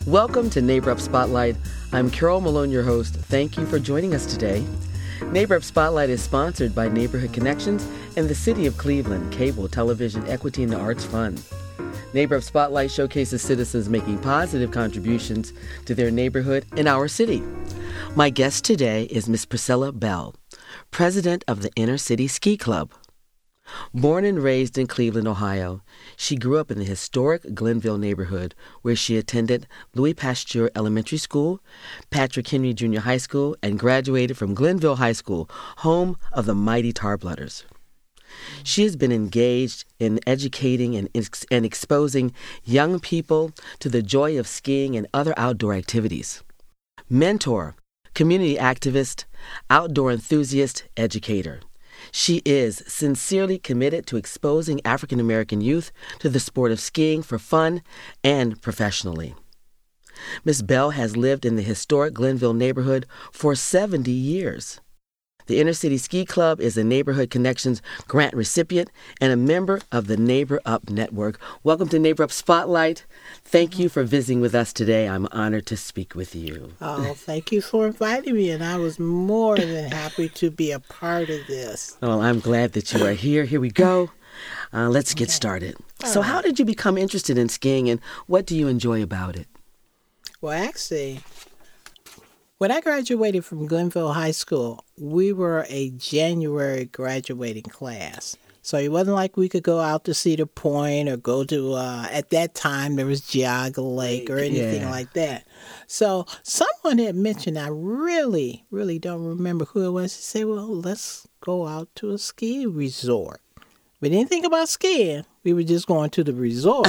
Welcome to Neighbor Up Spotlight. I'm Carol Malone, your host. Thank you for joining us today. Neighbor Up Spotlight is sponsored by Neighborhood Connections and the City of Cleveland Cable Television Equity and the Arts Fund. Neighbor Up Spotlight showcases citizens making positive contributions to their neighborhood and our city. My guest today is Miss Priscilla Bell, president of the Inner City Ski Club. Born and raised in Cleveland, Ohio, she grew up in the historic Glenville neighborhood where she attended Louis Pasteur Elementary School, Patrick Henry Junior High School, and graduated from Glenville High School, home of the mighty Tarblooders. She has been engaged in educating and exposing young people to the joy of skiing and other outdoor activities. Mentor, community activist, outdoor enthusiast, educator. She is sincerely committed to exposing African American youth to the sport of skiing for fun and professionally. Ms. Bell has lived in the historic Glenville neighborhood for 70 years. The Inner City Ski Club is a Neighborhood Connections grant recipient and a member of the Neighbor Up Network. Welcome to Neighbor Up Spotlight. Thank you for visiting with us today. I'm honored to speak with you. Oh, thank you for inviting me, and I was more than happy to be a part of this. Well, I'm glad that you are here. Here we go. Let's get started. So how did you become interested in skiing, and what do you enjoy about it? Well, actually, when I graduated from Glenville High School, we were a January graduating class. So it wasn't like we could go out to Cedar Point or go to, at that time, there was Geauga Lake or anything like that. So someone had mentioned, I really don't remember who it was, to say, well, let's go out to a ski resort. We didn't think about skiing. We were just going to the resort,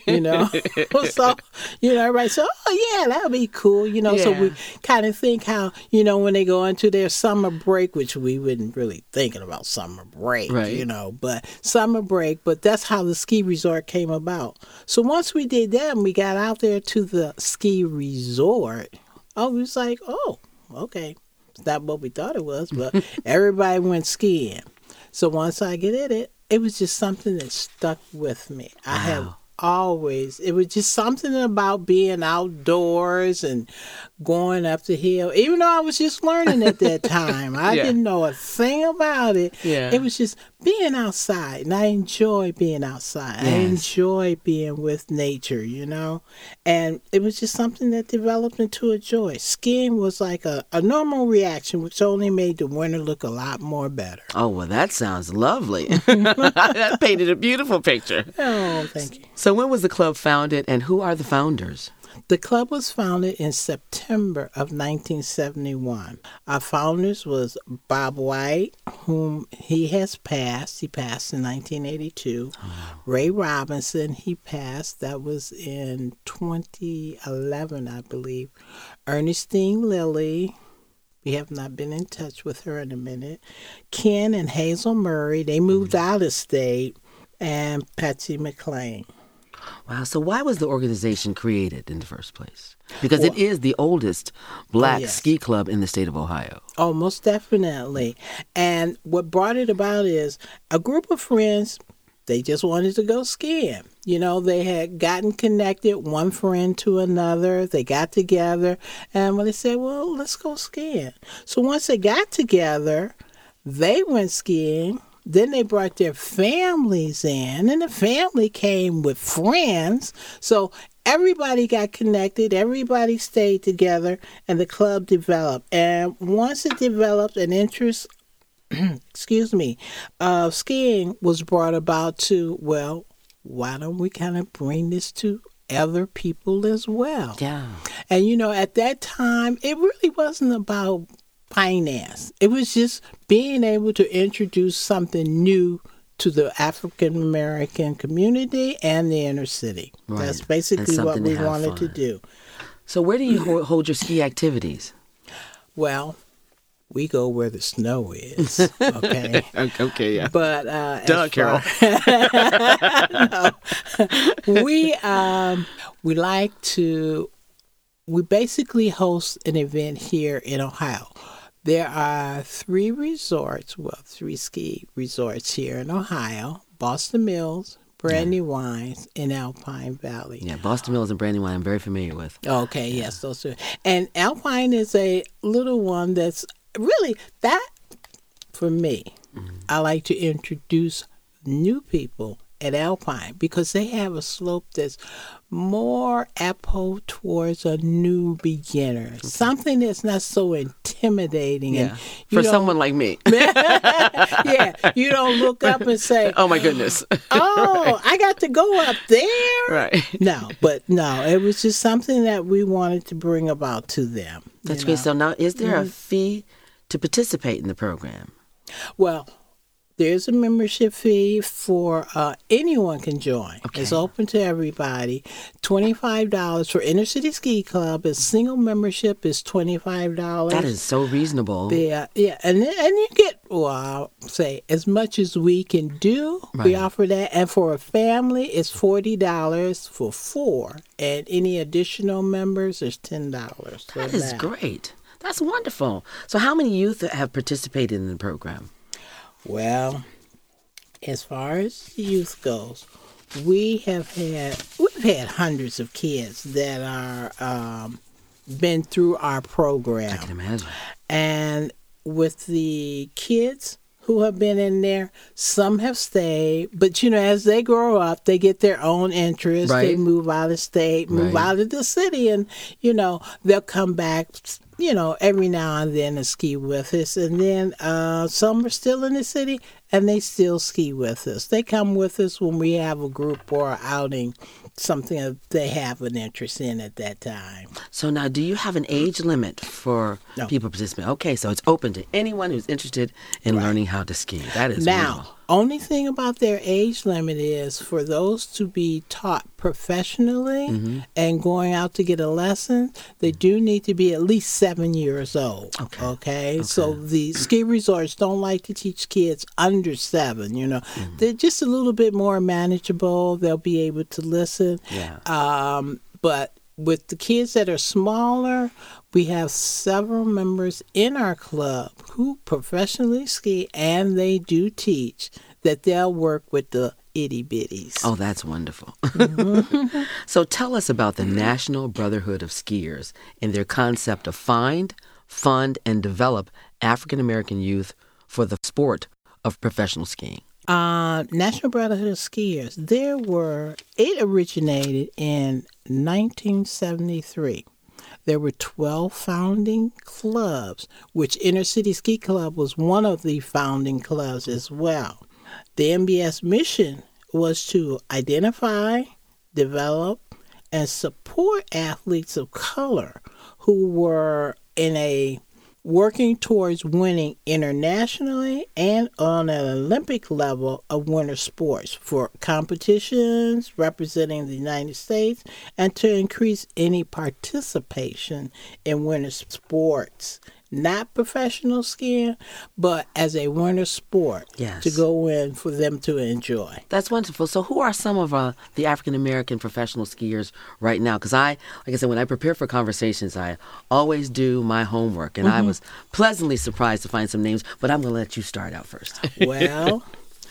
So, everybody said, oh, yeah, that would be cool, So we kind of think how, when they go into their summer break, which we wouldn't really thinking about summer break, but summer break. But that's how the ski resort came about. So once we did that and we got out there to the ski resort, we was like, oh, okay. It's not what we thought it was, but everybody went skiing. So once I get in it, it was just something that stuck with me. I have always, it was just something about being outdoors and going up the hill. Even though I was just learning at that time, I didn't know a thing about it. Yeah. It was just being outside, and I enjoy being outside. Yes. I enjoy being with nature, and it was just something that developed into a joy. Skiing was like a normal reaction, which only made the winter look a lot more better. Oh, well, that sounds lovely. That painted a beautiful picture. Oh, thank you. So when was the club founded, and who are the founders? The club was founded in September of 1971. Our founders was Bob White, whom he has passed. He passed in 1982. Oh. Ray Robinson, he passed. That was in 2011, I believe. Ernestine Lilly. We have not been in touch with her in a minute. Ken and Hazel Murray, they moved out of state. And Patsy McLean. Wow. So why was the organization created in the first place? Because it is the oldest black ski club in the state of Ohio. Oh, most definitely. And what brought it about is a group of friends, they just wanted to go skiing. They had gotten connected, one friend to another. They got together, and they said, well, let's go skiing. So once they got together, they went skiing. Then they brought their families in, and the family came with friends. So everybody got connected, everybody stayed together, and the club developed. And once it developed, an interest, of skiing was brought about to, well, why don't we kind of bring this to other people as well? Yeah. And, at that time, it really wasn't about finance. It was just being able to introduce something new to the African American community and the inner city. Right. That's basically what we wanted to do. So where do you hold your ski activities? Well, we go where the snow is. Okay. Okay, yeah. But Carol. No. We basically host an event here in Ohio. There are three ski resorts here in Ohio: Boston Mills, Brandywines in Alpine Valley. Yeah, Boston Mills and Brandywine I'm very familiar with. Okay, yes, those two. And Alpine is a little one that's really that for me. I like to introduce new people at Alpine because they have a slope that's more apple towards a new beginner. Something that's not so intimidating. Yeah. And For someone like me. Yeah, you don't look up and say, oh my goodness. oh, I got to go up there. Right. No, it was just something that we wanted to bring about to them. That's great. So now, is there a fee to participate in the program? Well, there's a membership fee for anyone can join. Okay. It's open to everybody. $25 for Inner City Ski Club. A single membership is $25. That is so reasonable. Yeah, and you get, well, I'll say as much as we can do. Right. We offer that, and for a family, it's $40 for 4, and any additional members is $10. That is great. That's wonderful. So, how many youth have participated in the program? Well, as far as the youth goes, we've had hundreds of kids that are been through our program. I can imagine. And with the kids who have been in there, some have stayed, but as they grow up, they get their own interests. Right. They move out of state, move Right. out of the city, and they'll come back every now and then and ski with us. And then some are still in the city and they still ski with us. They come with us when we have a group or outing, something that they have an interest in at that time. So now, do you have an age limit for No. people participating? Okay, so it's open to anyone who's interested in learning how to ski. That is Now, wonderful. only thing about their age limit is for those to be taught professionally and going out to get a lesson, they do need to be at least 7 years old. Okay? So the ski resorts don't like to teach kids under 7, They're just a little bit more manageable. They'll be able to listen. Yeah. But with the kids that are smaller, we have several members in our club who professionally ski, and they do teach that they'll work with the itty bitties. Oh, that's wonderful. So tell us about the National Brotherhood of Skiers and their concept of find, fund, and develop African American youth for the sport of professional skiing. National Brotherhood of Skiers, it originated in 1973. There were 12 founding clubs, which Inner City Ski Club was one of the founding clubs as well. The NBS mission was to identify, develop, and support athletes of color who were working towards winning internationally and on an Olympic level of winter sports for competitions representing the United States and to increase any participation in winter sports. Not professional skiing, but as a winter sport to go in for them to enjoy. That's wonderful. So who are some of the African-American professional skiers right now? Because like I said, when I prepare for conversations, I always do my homework. And I was pleasantly surprised to find some names, but I'm going to let you start out first. Well,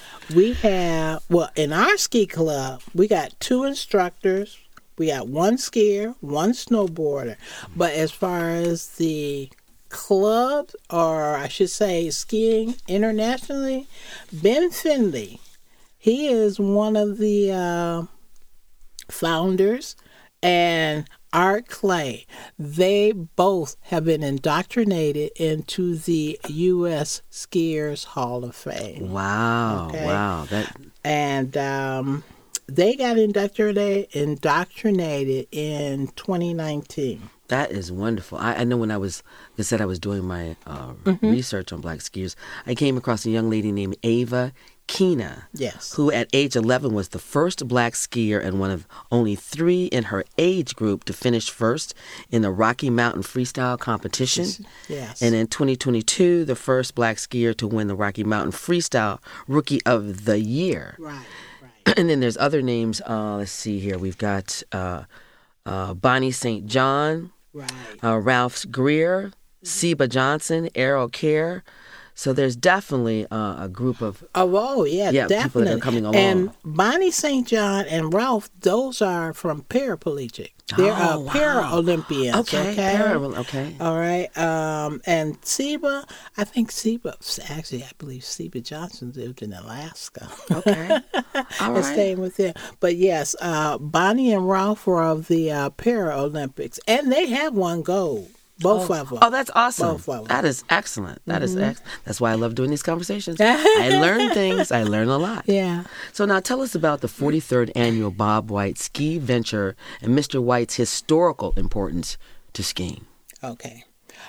in our ski club, we got 2 instructors. We got 1 skier, 1 snowboarder. But as far as the club, or I should say skiing internationally, Ben Finley, he is one of the founders, and Art Clay. They both have been indoctrinated into the U.S. Skiers Hall of Fame. Wow, Okay. wow. And they got indoctrinated in 2019. That is wonderful. I know when I was doing my research on black skiers, I came across a young lady named Ava Keena, Yes. who at age 11 was the first black skier and one of only 3 in her age group to finish first in the Rocky Mountain Freestyle competition. Yes. And in 2022, the first black skier to win the Rocky Mountain Freestyle Rookie of the Year. Right. And then there's other names. Let's see here. We've got Bonnie St. John, Right. Ralph Greer, Seba Johnson, Errol Kerr, So there's definitely a group of Oh, yeah, definitely. people that are coming along. And Bonnie St. John and Ralph, those are from paraplegic. They're Oh, wow. Paralympians. Okay. All right. And Seba, I believe Seba Johnson lived in Alaska. Okay. All And right. staying with them. But yes, Bonnie and Ralph were of the Paralympics. And they have won gold. Both of them. Oh, that's awesome. Both of them. That is excellent. That is excellent. That's why I love doing these conversations. I learn things. I learn a lot. Yeah. So now tell us about the 43rd annual Bob White Ski Venture and Mr. White's historical importance to skiing. Okay.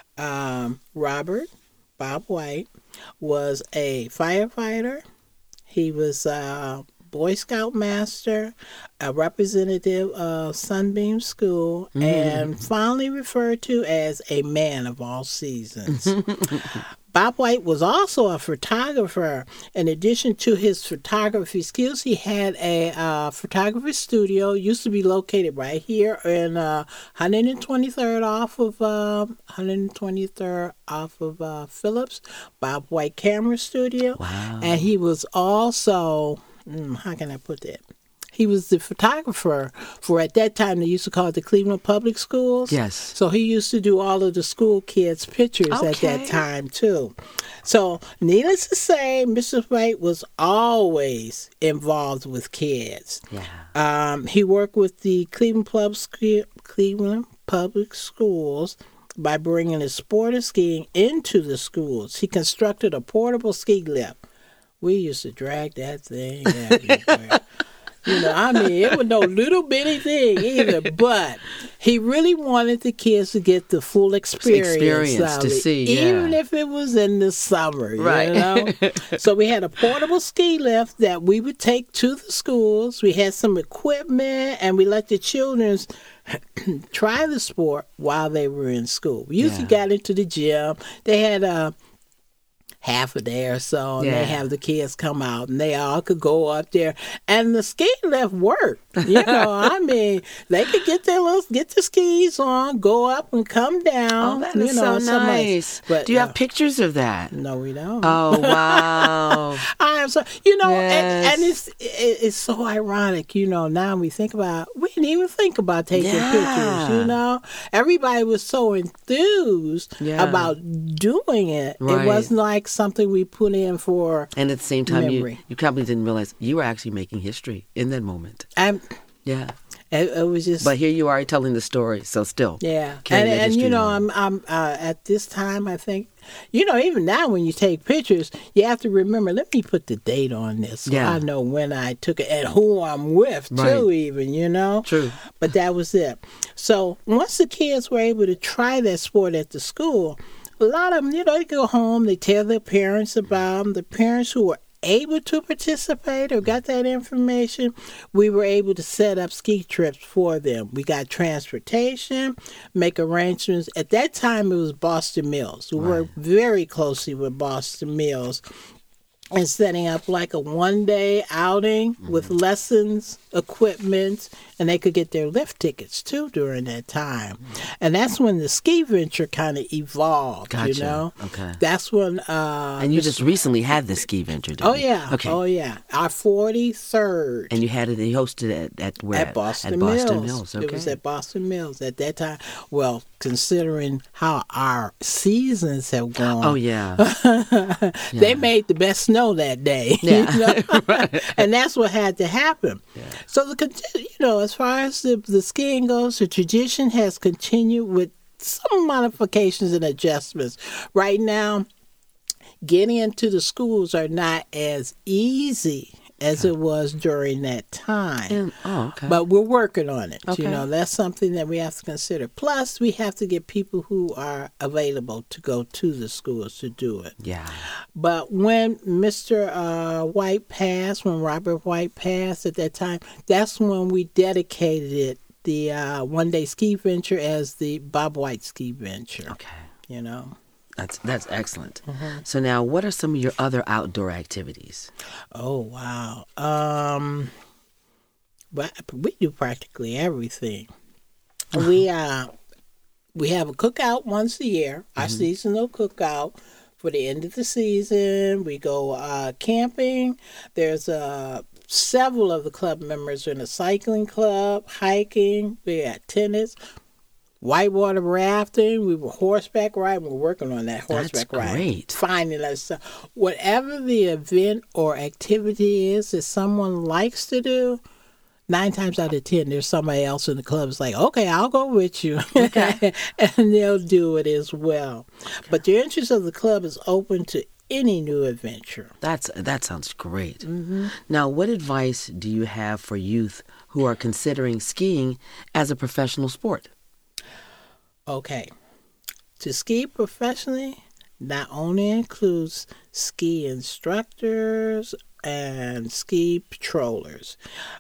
Bob White, was a firefighter. He was a Boy Scout master, a representative of Sunbeam School, and fondly referred to as a man of all seasons. Bob White was also a photographer. In addition to his photography skills, he had a photography studio. Used to be located right here in 123rd off of Phillips. Bob White Camera Studio. Wow. And he was also, how can I put that? He was the photographer for, at that time, they used to call it the Cleveland Public Schools. Yes. So he used to do all of the school kids' pictures at that time, too. So, needless to say, Mr. White was always involved with kids. Yeah. He worked with the Cleveland Public Schools by bringing the sport of skiing into the schools. He constructed a portable ski lift. We used to drag that thing everywhere. It was no little bitty thing either, but he really wanted the kids to get the full experience of to it, see, even if it was in the summer, right. So we had a portable ski lift that we would take to the schools. We had some equipment, and we let the children try the sport while they were in school. We usually got into the gym. They had half a day or so, and they have the kids come out, and they all could go up there, and the ski lift worked. They could get the skis on, go up and come down. Oh, that is so nice. But, do you have pictures of that? No, we don't. Oh, wow. I am so, Yes. and it's so ironic, now we didn't even think about taking pictures, Everybody was so enthused about doing it. Right. It wasn't like something we put in for And at the same time, you memory. probably didn't realize you were actually making history in that moment. Yeah. It was just. But here you are telling the story, so still. Yeah, carrying that and history on. I'm at this time, I think, even now when you take pictures, you have to remember. Let me put the date on this, so I know when I took it and who I'm with too. Right. Even True. But that was it. So once the kids were able to try that sport at the school, a lot of them, they go home, they tell their parents about them. The parents who were able to participate or got that information, we were able to set up ski trips for them. We got transportation, make arrangements. At that time, it was Boston Mills. We worked very closely with Boston Mills and setting up like a one-day outing with lessons, equipment, and they could get their lift tickets too during that time. And that's when the ski venture kind of evolved, Gotcha. Okay. That's when... and you just recently had the ski venture, didn't you? Okay. Oh, yeah. Our 43rd. And you hosted it at where? At Boston Mills. Okay. It was at Boston Mills at that time. Well, considering how our seasons have gone. Oh, yeah. They made the best snow that day. Yeah. Right. And that's what had to happen. Yeah. So, as far as the skiing goes, the tradition has continued with some modifications and adjustments. Right now, getting into the schools are not as easy as it was during that time. Okay. But we're working on it. Okay. That's something that we have to consider. Plus, we have to get people who are available to go to the schools to do it. Yeah. But when Mr. White passed, when Robert White passed at that time, that's when we dedicated it, the one-day ski venture, as the Bob White Ski Venture. Okay. That's excellent. So now, what are some of your other outdoor activities? Oh, wow. But we do practically everything. We have a cookout once a year, our seasonal cookout for the end of the season. We go camping. There's several of the club members are in a cycling club, hiking. We had tennis, whitewater rafting. We were horseback riding. We're working on that horseback riding. Great. Finding that stuff. Whatever the event or activity is that someone likes to do, 9 times out of 10, there's somebody else in the club who's like, okay, I'll go with you. Okay. And they'll do it as well. Okay. But the interest of the club is open to any new adventure. That sounds great. Mm-hmm. Now, what advice do you have for youth who are considering skiing as a professional sport? Okay. To ski professionally not only includes ski instructors and ski patrollers.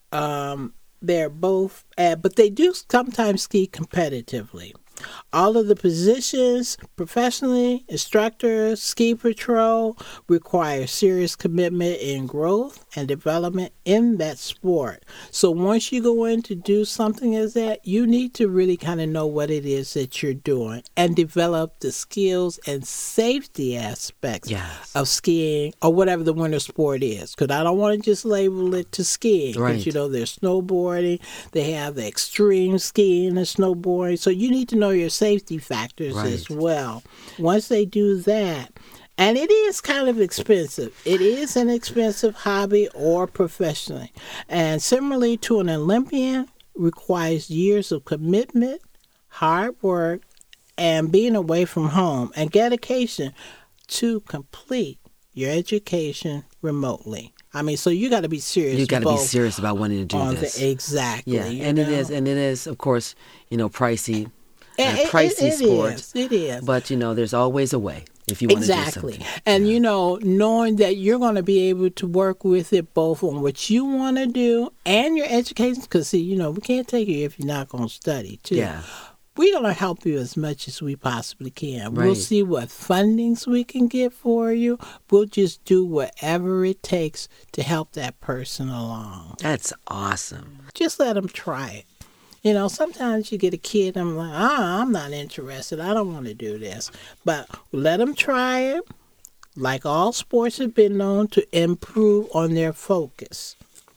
They're both, but they do sometimes ski competitively. All of the positions, professionally, instructors, ski patrol, require serious commitment in growth and development in that sport. So once you go in to do something as that, you need to really kind of know what it is that you're doing and develop the skills and safety aspects of skiing or whatever the winter sport is. Because I don't want to just label it to skiing. Right. Because, there's snowboarding, they have the extreme skiing and snowboarding. So you need to know your safety factors as well. Once they do that, and it is kind of expensive. It is an expensive hobby or professionally. And similarly to an Olympian, requires years of commitment, hard work, and being away from home, and dedication to complete your education remotely. I mean, so you got to be serious. You got to be serious about wanting to do this. Exactly. Yeah, and it is, of course, pricey. A pricey sport. It is. But, there's always a way if you want to do something. And, knowing that you're going to be able to work with it both on what you want to do and your education. Because, see, we can't take you if you're not going to study, too. Yeah. We're going to help you as much as we possibly can. Right. We'll see what fundings we can get for you. We'll just do whatever it takes to help that person along. That's awesome. Just let them try it. Sometimes you get a kid, I'm like, I'm not interested. I don't want to do this. But let them try it. Like all sports have been known to improve on their focus.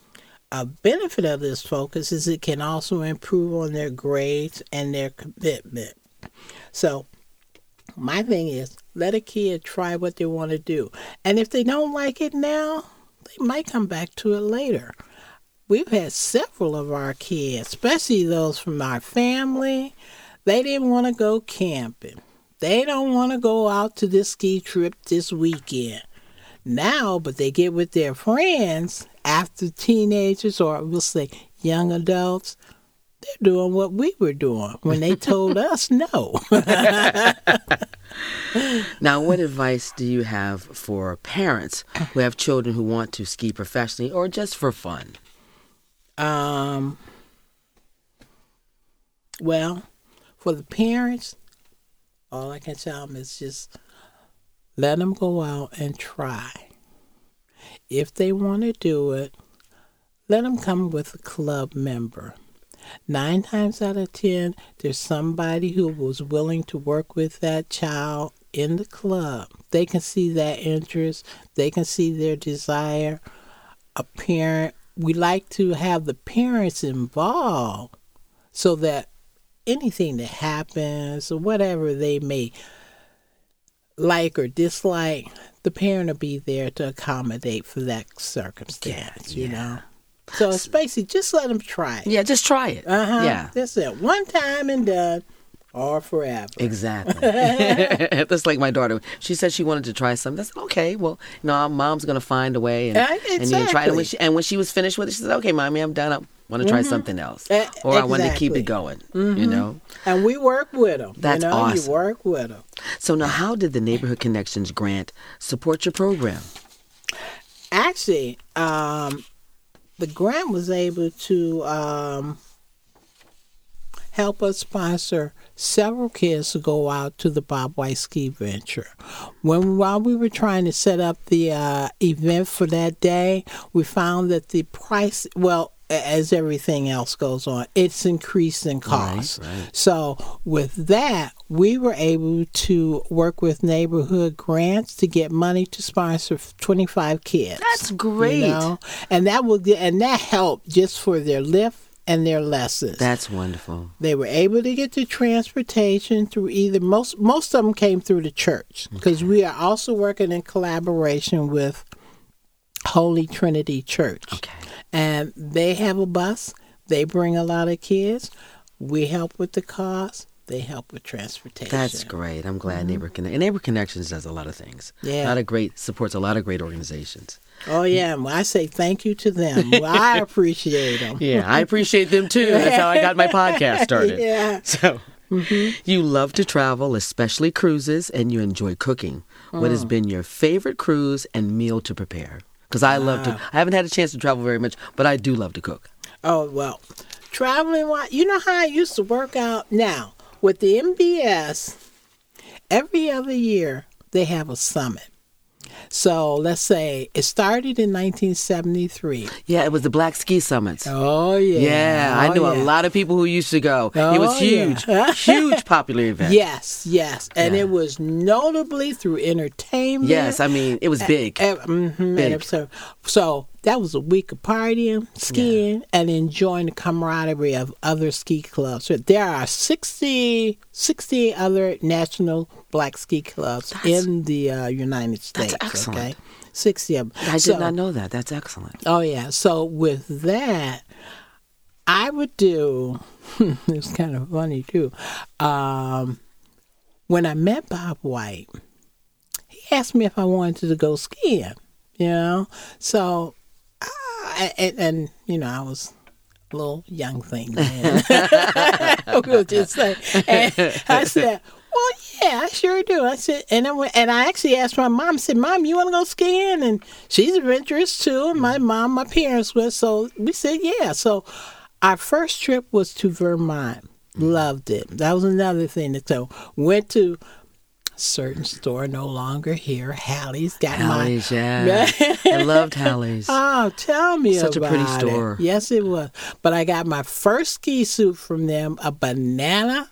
A benefit of this focus is it can also improve on their grades and their commitment. So my thing is, let a kid try what they want to do. And if they don't like it now, they might come back to it later. We've had several of our kids, especially those from our family, they didn't want to go camping. They don't want to go out to this ski trip this weekend. Now, but they get with their friends after teenagers, or we'll say young adults, they're doing what we were doing when they told us no. Now, what advice do you have for parents who have children who want to ski professionally or just for fun? Well, for the parents, all I can tell them is just let them go out and try. If they want to do it, let them come with a club member. 9 times out of 10, there's somebody who was willing to work with that child in the club. They can see that interest. They can see their desire. A parent, we like to have the parents involved so that anything that happens or whatever they may like or dislike, the parent will be there to accommodate for that circumstance, you know. So it's basically just let them try it. Yeah, just try it. Yeah. That's it. One time and done. Or forever. Exactly. That's like my daughter. She said she wanted to try something. I said, okay, well, Mom's going to find a way. And you try it. And when she was finished with it, she said, okay, Mommy, I'm done. I want to try something else. Or I want to keep it going, And we work with them. That's awesome. You work with them. So now, how did the Neighborhood Connections grant support your program? Actually, the grant was able to help us sponsor several kids to go out to the Bob White Ski Venture. While we were trying to set up the event for that day, we found that the price, as everything else goes on, it's increased in cost. Right. So with that, we were able to work with neighborhood grants to get money to sponsor 25 kids. That's great. You know? And that helped just for their lift and their lessons. That's wonderful. They were able to get the transportation through either most of them came through the church, because we are also working in collaboration with Holy Trinity Church. Okay. And they have a bus. They bring a lot of kids. We help with the cost. They help with transportation. That's great. I'm glad Neighborhood Connections. And Neighborhood Connections does a lot of things. Yeah. Supports a lot of great organizations. Oh, yeah. Well, I say thank you to them. Well, I appreciate them. Yeah, I appreciate them too. That's how I got my podcast started. Yeah. So, you love to travel, especially cruises, and you enjoy cooking. What has been your favorite cruise and meal to prepare? Because I love to. I haven't had a chance to travel very much, but I do love to cook. Oh, well, traveling, you know how I used to work out? Now, with the MBS, every other year they have a summit. So let's say it started in 1973. Yeah, it was the Black Ski Summits. Oh, yeah. Yeah, I knew a lot of people who used to go. It was huge, huge popular event. Yes. And it was notably through entertainment. Yes, I mean, it was big. Big. So that was a week of partying, skiing, and enjoying the camaraderie of other ski clubs. So there are 60 other national black ski clubs in the United States. That's excellent. Okay? 60 of them. I did not know that. That's excellent. Oh, yeah. So with that, I would do, it's kind of funny too, when I met Bob White, he asked me if I wanted to go skiing, you know? So, and you know, I was a little young thing then. We'll just say. And I said, well, yeah, I sure do. I said, and I actually asked my mom, I said, Mom, you want to go skiing? And she's adventurous too. And my parents were. So we said, yeah. So our first trip was to Vermont. Loved it. That was another thing. So went to a certain store, no longer here. Hallie's. Yeah. I loved Hallie's. Oh, tell me Such about a pretty store. it. Yes, it was. But I got my first ski suit from them, a banana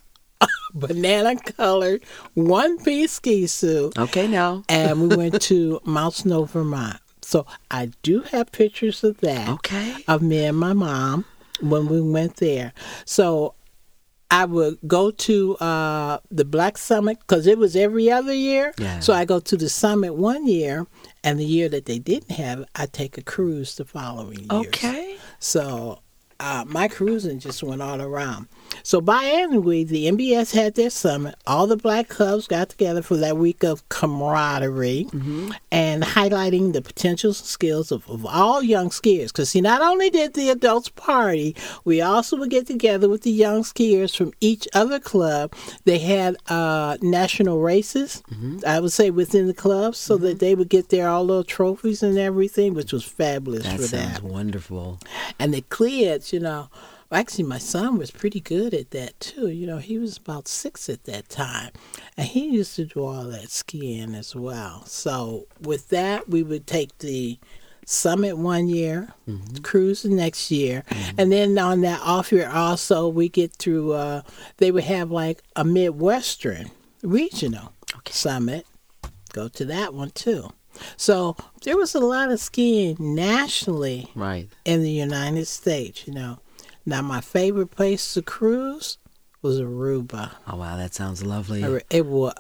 colored one-piece ski suit. Okay, now. And we went to Mount Snow, Vermont. So I do have pictures of that. Okay. Of me and my mom when we went there. So I would go to the Black Summit because it was every other year. Yeah. So I go to the summit one year, and the year that they didn't have it, I take a cruise the following year. Okay. So my cruising just went all around. So biannually, the MBS had their summit. All the black clubs got together for that week of camaraderie and highlighting the potentials and skills of all young skiers. Because, see, not only did the adults party, we also would get together with the young skiers from each other club. They had national races, I would say, within the clubs so that they would get their all little trophies and everything, which was fabulous for that. That sounds wonderful. And the kids, you know, actually, my son was pretty good at that, too. You know, he was about 6 at that time. And he used to do all that skiing as well. So with that, we would take the summit one year, cruise the next year. And then on that off year also, we get through, they would have like a Midwestern regional summit. Go to that one, too. So there was a lot of skiing nationally in the United States, you know. Now, my favorite place to cruise was Aruba. Oh, wow, that sounds lovely. It was,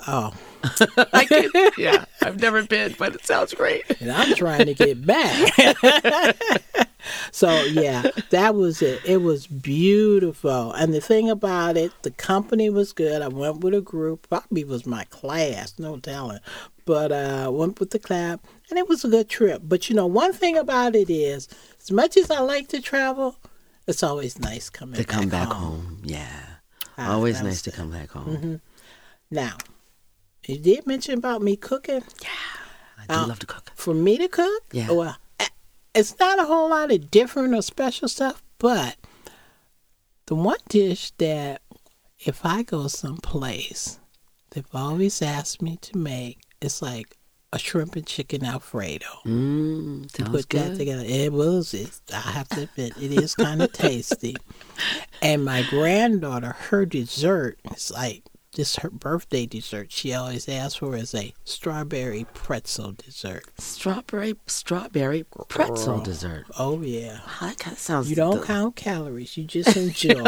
Yeah, I've never been, but it sounds great. And I'm trying to get back. So, yeah, that was it. It was beautiful. And the thing about it, the company was good. I went with a group. Probably was my class, no telling. But I went with the class, and it was a good trip. But, you know, one thing about it is, as much as I like to travel, it's always nice to come back home. Yeah. Always nice to come back home. Now, you did mention about me cooking. Yeah. I do love to cook. For me to cook? Yeah. Well, it's not a whole lot of different or special stuff, but the one dish that if I go someplace, they've always asked me to make, it's like a shrimp and chicken Alfredo. Sounds Put good. that together. I have to admit, it is kind of tasty. And my granddaughter, her dessert is like, this her birthday dessert she always asks for is a strawberry pretzel dessert. Strawberry pretzel dessert. Oh, yeah. That kind of sounds. You don't count calories. You just enjoy.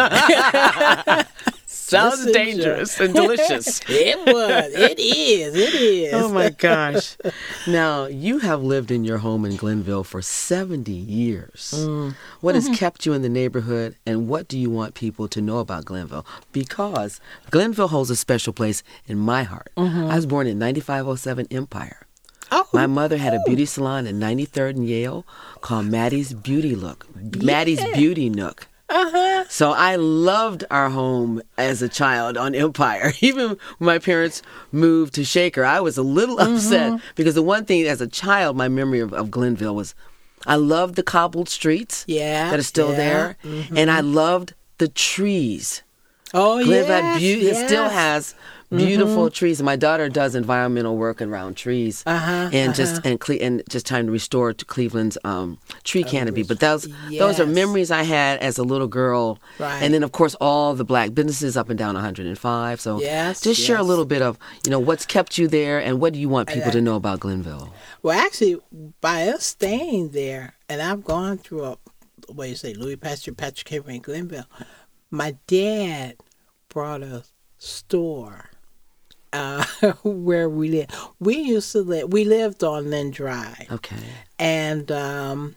Sounds Just dangerous and delicious. It is. Oh my gosh. Now, you have lived in your home in Glenville for 70 years. What has kept you in the neighborhood, and what do you want people to know about Glenville? Because Glenville holds a special place in my heart. I was born in 9507 Empire. Oh, My mother had a beauty salon at 93rd and Yale called Maddie's Beauty Nook. So I loved our home as a child on Empire. Even when my parents moved to Shaker, I was a little upset because the one thing as a child, my memory of Glenville was I loved the cobbled streets that are still there. And I loved the trees. Oh, Glenville yes, it still has beautiful trees. And my daughter does environmental work around trees and just trying to restore to Cleveland's tree canopy. But those are memories I had as a little girl. Right. And then, of course, all the black businesses up and down 105. So just share a little bit of, what's kept you there and what do you want people to know about Glenville? Well, actually, by us staying there, and I've gone through Louis Pasteur, Patrick Henry, and Glenville, my dad brought a store where we lived. We lived on Lynn Drive. Okay. And the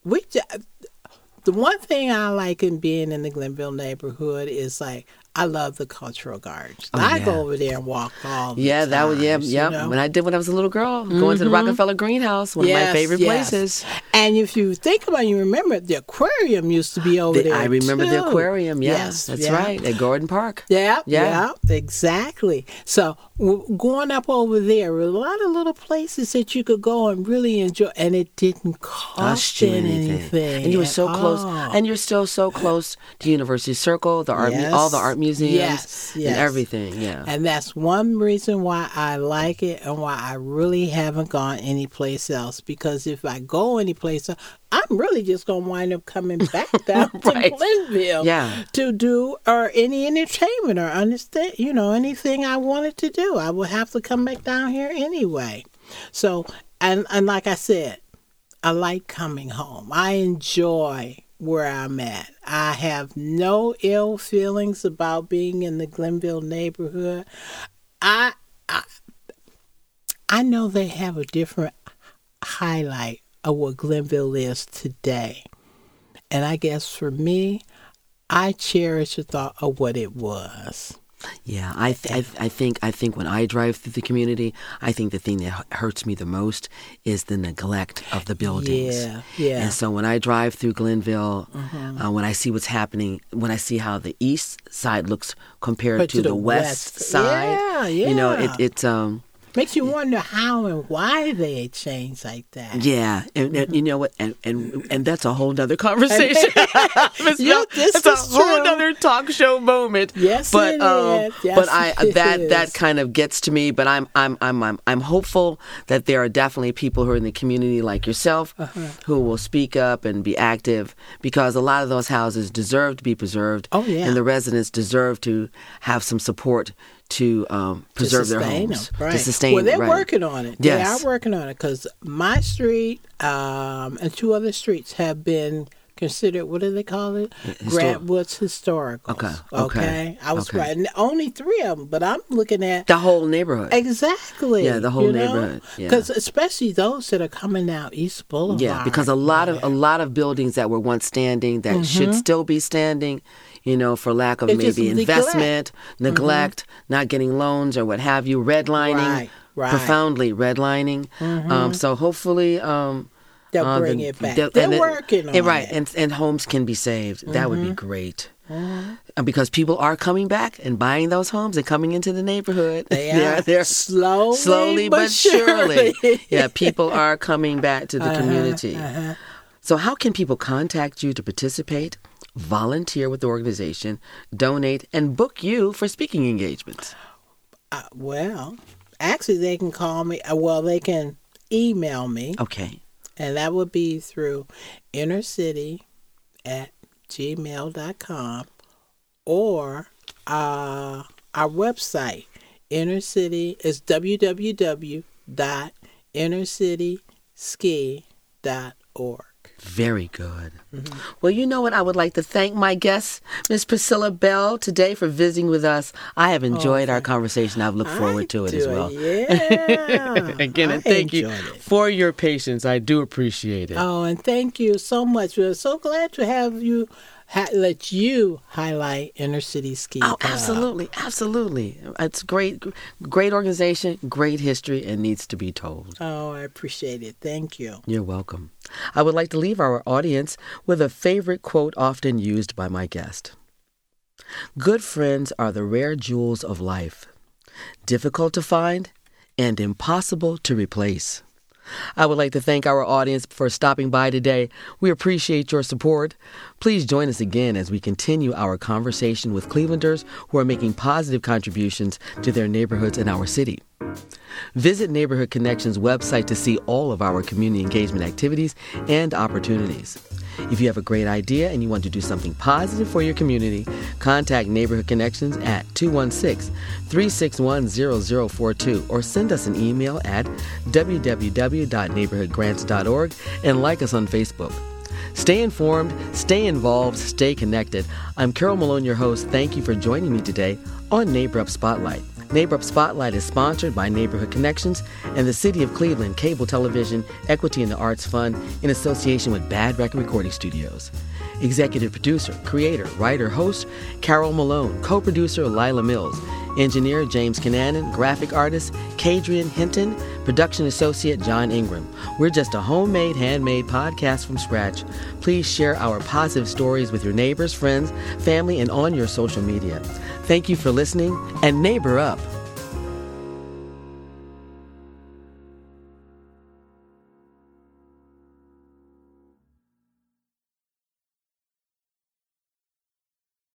one thing I like in being in the Glenville neighborhood is like, I love the cultural gardens. I go over there and walk all the time. That was, When I was a little girl, going to the Rockefeller Greenhouse, one of my favorite places. And if you think about it, you remember the aquarium used to be over there. I remember too. The aquarium, that's right, at Gordon Park. Yeah, exactly. So going up over there, were a lot of little places that you could go and really enjoy, and it didn't cost you anything. And you were so close, and you're still so close to University Circle, the art, all the art museums, and everything. And that's one reason why I like it and why I really haven't gone anyplace else. Because if I go anyplace else, I'm really just going to wind up coming back down to Glenville to do any entertainment or understand, anything I wanted to do. I would have to come back down here anyway. So, and like I said, I like coming home. I enjoy where I'm at. I have no ill feelings about being in the Glenville neighborhood. I know they have a different highlight of what Glenville is today. And I guess for me, I cherish the thought of what it was. Yeah, I think when I drive through the community, I think the thing that hurts me the most is the neglect of the buildings. Yeah. And so when I drive through Glenville, when I see what's happening, when I see how the east side looks compared to the west side, it's makes you wonder how and why they changed like that. Yeah, and you know what? And that's a whole nother conversation. It's a whole other talk show moment. Yes, but it is. Yes, but that kind of gets to me. But I'm hopeful that there are definitely people who are in the community like yourself who will speak up and be active, because a lot of those houses deserve to be preserved. Oh yeah, and the residents deserve to have some support to preserve their homes, to sustain them. Well, they're working on it. Yes. They are working on it, because my street and two other streets have been considered, what do they call it? Grant Woods Historicals. Okay. I was right. And only 3 of them, but I'm looking at the whole neighborhood. Exactly. Yeah, the whole neighborhood. Because especially those that are coming down East Boulevard. Yeah, because a lot of buildings that were once standing that should still be standing, for lack of maybe investment, neglect, not getting loans or what have you, redlining, profoundly redlining. So hopefully they'll bring it back. They're working on it. And homes can be saved. That would be great. Because people are coming back and buying those homes and coming into the neighborhood. They're slowly but surely. Yeah, people are coming back to the community. So how can people contact you to participate, volunteer with the organization, donate, and book you for speaking engagements? Well, Actually, they can call me. Well, they can email me. Okay. And that would be through innercity@gmail.com or our website, Innercity, is www.innercityski.org. Very good. Mm-hmm. Well, you know what? I would like to thank my guest, Miss Priscilla Bell, today for visiting with us. I have enjoyed our conversation. I've looked forward to it as well. Yeah. Again, and thank you for your patience. I do appreciate it. Oh, and thank you so much. We're so glad to have you. Let you highlight Inner City Ski Club. Oh, absolutely, absolutely. It's great organization, great history, and needs to be told. Oh, I appreciate it. Thank you. You're welcome. I would like to leave our audience with a favorite quote often used by my guest. Good friends are the rare jewels of life, difficult to find and impossible to replace. I would like to thank our audience for stopping by today. We appreciate your support. Please join us again as we continue our conversation with Clevelanders who are making positive contributions to their neighborhoods and our city. Visit Neighborhood Connections website to see all of our community engagement activities and opportunities. If you have a great idea and you want to do something positive for your community, contact Neighborhood Connections at 216-361-0042 or send us an email at www.neighborhoodgrants.org and like us on Facebook. Stay informed, stay involved, stay connected. I'm Carol Malone, your host. Thank you for joining me today on Neighbor Up Spotlight. Neighbor Up Spotlight is sponsored by Neighborhood Connections and the City of Cleveland Cable Television Equity in the Arts Fund in association with Bad Record Recording Studios. Executive producer, creator, writer, host, Carol Malone. Co-producer, Lila Mills. Engineer, James Kinanen. Graphic artist, Kadrian Hinton. Production associate, John Ingram. We're just a homemade, handmade podcast from scratch. Please share our positive stories with your neighbors, friends, family, and on your social media. Thank you for listening, and Neighbor Up.